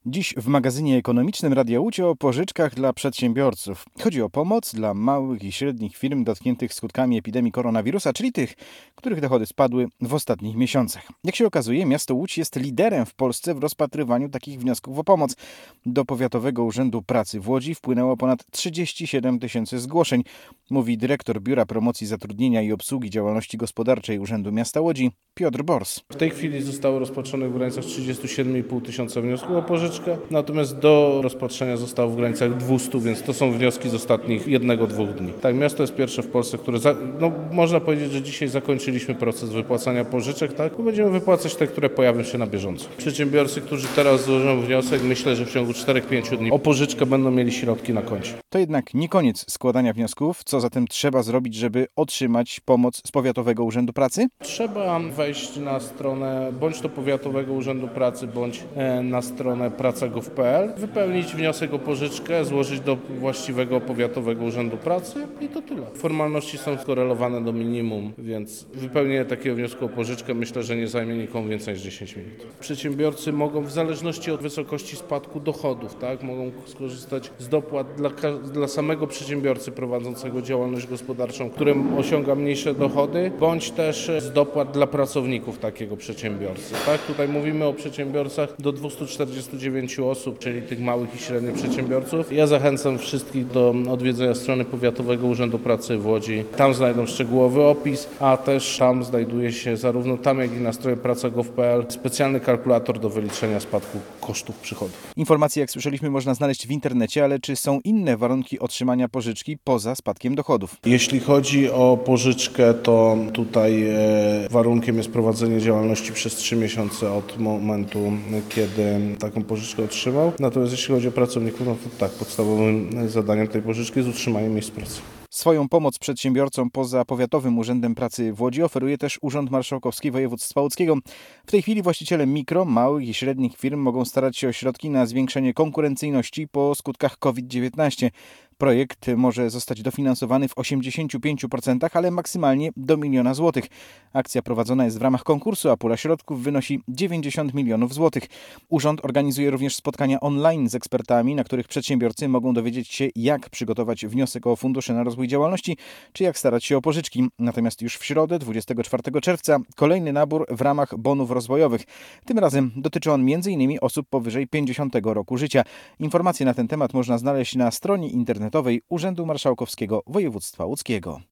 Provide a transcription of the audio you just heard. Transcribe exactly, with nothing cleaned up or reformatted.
Dziś w magazynie ekonomicznym Radia Łódź o pożyczkach dla przedsiębiorców. Chodzi o pomoc dla małych i średnich firm dotkniętych skutkami epidemii koronawirusa, czyli tych, których dochody spadły w ostatnich miesiącach. Jak się okazuje, miasto Łódź jest liderem w Polsce w rozpatrywaniu takich wniosków o pomoc. Do Powiatowego Urzędu Pracy w Łodzi wpłynęło ponad trzydzieści siedem tysięcy zgłoszeń, mówi dyrektor Biura Promocji Zatrudnienia i Obsługi Działalności Gospodarczej Urzędu Miasta Łodzi Piotr Bors. W tej chwili zostało rozpatrzonych w granicach trzydzieści siedem i pół tysiąca wniosków o pożyczkę, natomiast do rozpatrzenia zostało w granicach dwieście, więc to są wnioski z ostatnich jednego, dwóch dni. Tak, miasto jest pierwsze w Polsce, które, za, no, można powiedzieć, że dzisiaj zakończyliśmy proces wypłacania pożyczek, tak? Będziemy wypłacać te, które pojawią się na bieżąco. Przedsiębiorcy, którzy teraz złożą wniosek, myślę, że w ciągu czterech do pięciu dni o pożyczkę będą mieli środki na koncie. To jednak nie koniec składania wniosków. Co zatem trzeba zrobić, żeby otrzymać pomoc z Powiatowego Urzędu Pracy? Trzeba wejść na stronę bądź to Powiatowego Urzędu Pracy, bądź na stronę praca kropka gov kropka pe el, wypełnić wniosek o pożyczkę, złożyć do właściwego Powiatowego Urzędu Pracy i to tyle. Formalności są skorelowane do minimum, więc wypełnienie takiego wniosku o pożyczkę myślę, że nie zajmie nikomu więcej niż dziesięć minut. Przedsiębiorcy mogą w zależności od wysokości spadku dochodów, tak, mogą skorzystać z dopłat dla, dla samego przedsiębiorcy prowadzącego działalność gospodarczą, którym osiąga mniejsze dochody, bądź też z dopłat dla pracowników takiego przedsiębiorcy. Tak, tutaj mówimy o przedsiębiorcach do dwieście czterdzieści dziewięć osób, czyli tych małych i średnich przedsiębiorców. Ja zachęcam wszystkich do odwiedzenia strony Powiatowego Urzędu Pracy w Łodzi. Tam znajdą szczegółowy opis, a też tam znajduje się zarówno tam, jak i na stronie praca kropka gov kropka pe el specjalny kalkulator do wyliczenia spadku kosztów przychodów. Informacje, jak słyszeliśmy, można znaleźć w internecie, ale czy są inne warunki otrzymania pożyczki poza spadkiem dochodów? Jeśli chodzi o pożyczkę, to tutaj e, warunkiem jest prowadzenie działalności przez trzy miesiące od momentu, kiedy taką pożyczkę otrzymał. Natomiast jeśli chodzi o pracowników, no to tak, podstawowym zadaniem tej pożyczki jest utrzymanie miejsc pracy. Swoją pomoc przedsiębiorcom poza Powiatowym Urzędem Pracy w Łodzi oferuje też Urząd Marszałkowski Województwa Łódzkiego. W tej chwili właściciele mikro, małych i średnich firm mogą starać się o środki na zwiększenie konkurencyjności po skutkach kowid dziewiętnaście. Projekt może zostać dofinansowany w osiemdziesięciu pięciu procentach, ale maksymalnie do miliona złotych. Akcja prowadzona jest w ramach konkursu, a pula środków wynosi dziewięćdziesiąt milionów złotych. Urząd organizuje również spotkania online z ekspertami, na których przedsiębiorcy mogą dowiedzieć się, jak przygotować wniosek o fundusze na rozwój działalności, czy jak starać się o pożyczki. Natomiast już w środę, dwudziestego czwartego czerwca, kolejny nabór w ramach bonów rozwojowych. Tym razem dotyczy on między innymi osób powyżej pięćdziesiątego roku życia. Informacje na ten temat można znaleźć na stronie internetowej Urzędu Marszałkowskiego Województwa Łódzkiego.